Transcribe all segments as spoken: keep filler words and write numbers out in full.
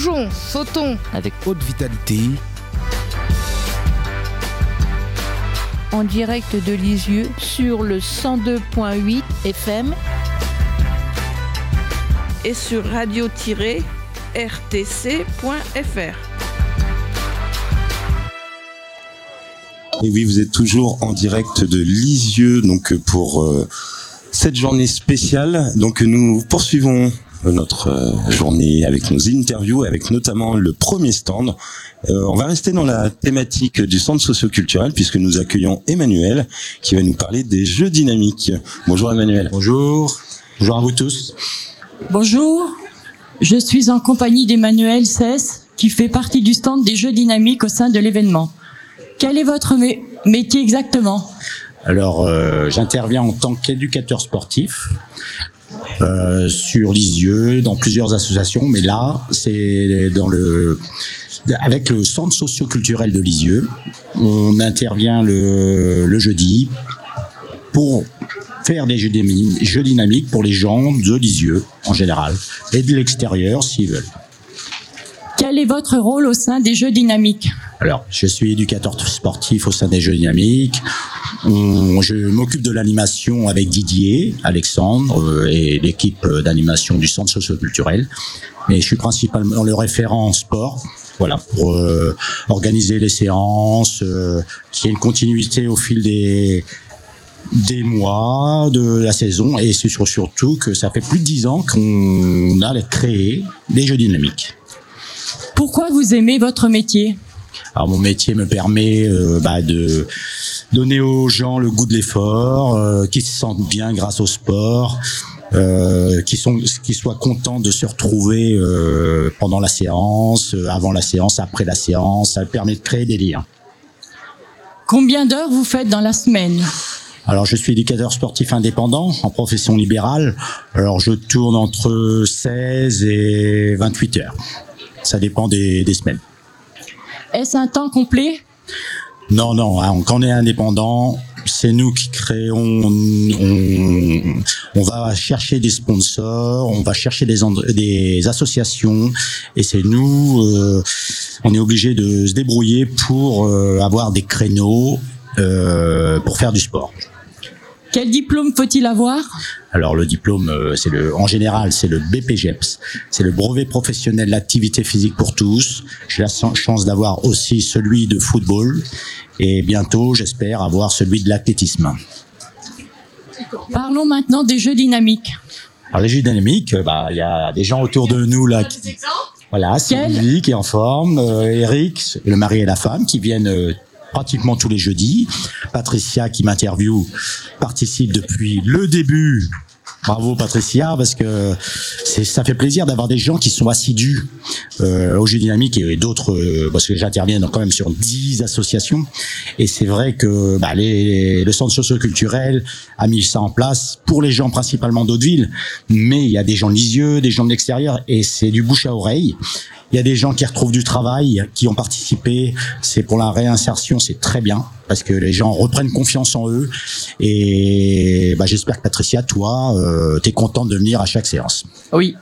Bougeons, sautons avec haute vitalité. En direct de Lisieux sur le cent deux point huit F M et sur radio tiret r t c point f r. Et oui, vous êtes toujours en direct de Lisieux, donc pour euh, cette journée spéciale. Donc nous poursuivons notre euh, journée avec nos interviews, avec notamment le premier stand. Euh, on va rester dans la thématique du centre socio-culturel puisque nous accueillons Emmanuel qui va nous parler des jeux dynamiques. Bonjour Emmanuel. Bonjour. Bonjour à vous tous. Bonjour. Je suis en compagnie d'Emmanuel Cesse qui fait partie du stand des jeux dynamiques au sein de l'événement. Quel est votre mé- métier exactement ? Alors, euh, j'interviens en tant qu'éducateur sportif euh, sur Lisieux, dans plusieurs associations, mais là, c'est dans le avec le centre socio-culturel de Lisieux. On intervient le, le jeudi pour faire des jeux, dynamiques, jeux dynamiques pour les gens de Lisieux en général et de l'extérieur s'ils veulent. Quel est votre rôle au sein des jeux dynamiques ? Alors, je suis éducateur sportif au sein des jeux dynamiques. On, je m'occupe de l'animation avec Didier, Alexandre euh, et l'équipe d'animation du centre socio-culturel. Mais je suis principalement le référent en sport. Voilà, pour euh, organiser les séances, euh, qu'il y ait une continuité au fil des des mois de la saison, et c'est surtout que ça fait plus de dix ans qu'on a créé des jeux dynamiques. Pourquoi vous aimez votre métier ? Alors mon métier me permet euh, bah, de donner aux gens le goût de l'effort, euh, qui se sentent bien grâce au sport, euh, qui sont, qui soient contents de se retrouver euh, pendant la séance, avant la séance, après la séance. Ça permet de créer des liens. Combien d'heures vous faites dans la semaine ? Alors, je suis éducateur sportif indépendant en profession libérale. Alors, je tourne entre seize et vingt-huit heures. Ça dépend des, des semaines. Est-ce un temps complet ? Non, non. Hein, quand on est indépendant, c'est nous qui créons. On, on va chercher des sponsors, on va chercher des, des associations, et c'est nous. Euh, on est obligé de se débrouiller pour euh, avoir des créneaux euh, pour faire du sport. Quel diplôme faut-il avoir ? Alors le diplôme, c'est le, en général, c'est le B P G E P S, c'est le brevet professionnel d'activité physique pour tous. J'ai la chance d'avoir aussi celui de football, et bientôt, j'espère avoir celui de l'athlétisme. Parlons maintenant des jeux dynamiques. Alors les jeux dynamiques, bah il y a des gens autour de nous là. Qui, voilà, Sylvie qui est en forme, euh, Eric, le mari et la femme qui viennent. Euh, pratiquement tous les jeudis. Patricia qui m'interviewe participe depuis le début. Bravo Patricia, parce que c'est, ça fait plaisir d'avoir des gens qui sont assidus euh, aux jeux dynamiques et d'autres, euh, parce que j'interviens quand même sur dix associations, et c'est vrai que bah, les, le centre socio-culturel a mis ça en place pour les gens principalement d'Hauteville, mais il y a des gens de Lisieux, des gens de l'extérieur, et c'est du bouche à oreille. Il y a des gens qui retrouvent du travail, qui ont participé. C'est pour la réinsertion, c'est très bien parce que les gens reprennent confiance en eux. Et bah, j'espère que Patricia, toi, euh, t'es contente de venir à chaque séance. Oui.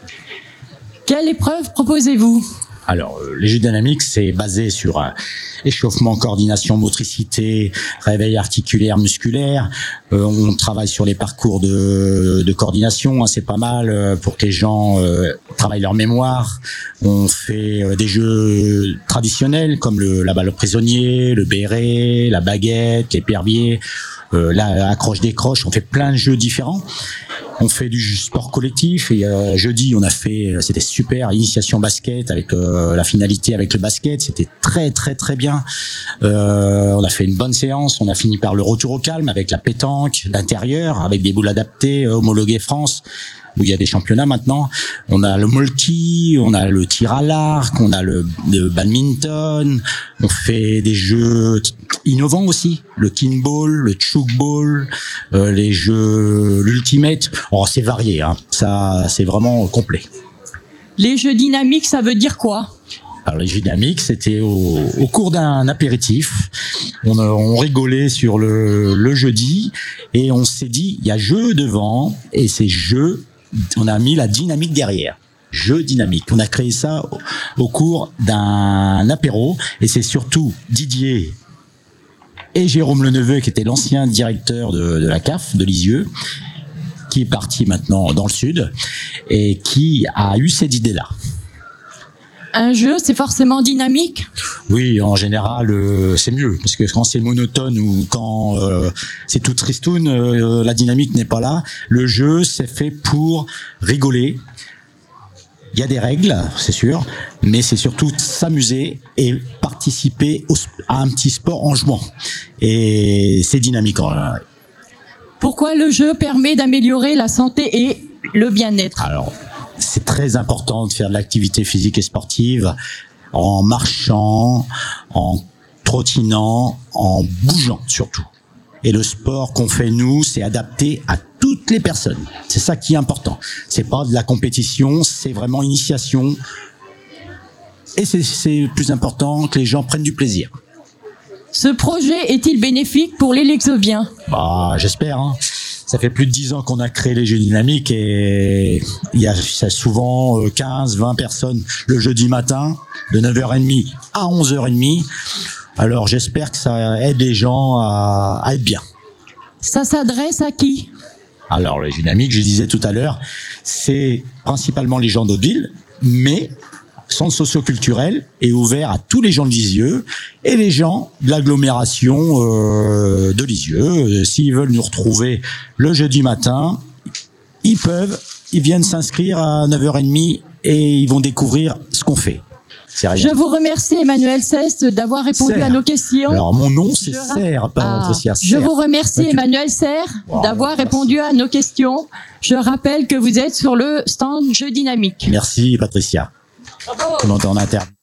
Quelle épreuve proposez-vous ? Alors, euh, les jeux dynamiques, c'est basé sur euh, échauffement, coordination, motricité, réveil articulaire, musculaire. Euh, on travaille sur les parcours de, de coordination, hein, c'est pas mal euh, pour que les gens euh, travaillent leur mémoire. On fait euh, des jeux traditionnels comme le, la balle au prisonnier, le béret, la baguette, l'épervier, euh, la accroche-décroche. On fait plein de jeux différents. On fait du sport collectif, et euh, jeudi on a fait, c'était super, initiation basket avec euh, la finalité avec le basket, c'était très très très bien. Euh, on a fait une bonne séance, on a fini par le retour au calme avec la pétanque d'intérieur, avec des boules adaptées, homologuées France, où il y a des championnats maintenant. On a le multi, on a le tir à l'arc, on a le, le badminton, on fait des jeux innovants aussi, le kinball, le chukball, euh, les jeux, l'ultimate. Oh, c'est varié, hein. Ça, c'est vraiment complet. Les jeux dynamiques, ça veut dire quoi ? Alors les jeux dynamiques, c'était au, au cours d'un apéritif. On, on rigolait sur le, le jeudi et on s'est dit, il y a jeu devant et ces jeux, on a mis la dynamique derrière. jeux dynamiques. On a créé ça au, au cours d'un apéro et c'est surtout Didier et Jérôme Leneveu, qui était l'ancien directeur de, de la C A F de Lisieux, qui est parti maintenant dans le sud et qui a eu cette idée-là. Un jeu, c'est forcément dynamique? Oui, en général, euh, c'est mieux, parce que quand c'est monotone ou quand euh, c'est tout tristoun, euh, la dynamique n'est pas là. Le jeu, c'est fait pour rigoler. Il y a des règles, c'est sûr, mais c'est surtout s'amuser et participer au, à un petit sport en jouant. Et c'est dynamique. Pourquoi le jeu permet d'améliorer la santé et le bien-être? Alors, c'est très important de faire de l'activité physique et sportive en marchant, en trottinant, en bougeant surtout. Et le sport qu'on fait nous, c'est adapté à toutes les personnes. C'est ça qui est important. C'est pas de la compétition, c'est vraiment initiation. Et c'est, c'est plus important que les gens prennent du plaisir. Ce projet est-il bénéfique pour les Lexoviens? Bah, j'espère, hein. Ça fait plus de dix ans qu'on a créé les jeux dynamiques et il y a souvent quinze, vingt personnes le jeudi matin, de neuf heures trente à onze heures trente. Alors j'espère que ça aide les gens à, à être bien. Ça s'adresse à qui? Alors les jeux dynamiques, je disais tout à l'heure, c'est principalement les gens d'Hauteville, mais centre socio-culturel est ouvert à tous les gens de Lisieux et les gens de l'agglomération euh, de Lisieux. S'ils veulent nous retrouver le jeudi matin, ils peuvent, ils viennent s'inscrire à neuf heures trente et ils vont découvrir ce qu'on fait. C'est rien. Je vous remercie Emmanuel Cest d'avoir répondu Serre. à nos questions. Alors mon nom c'est Je Serre, pas Ah, Patricia. je Serre. vous remercie Ok. Emmanuel Serre Wow, d'avoir merci. répondu à nos questions. Je rappelle que vous êtes sur le stand Jeux Dynamiques. Merci Patricia. Comment t'en interviens?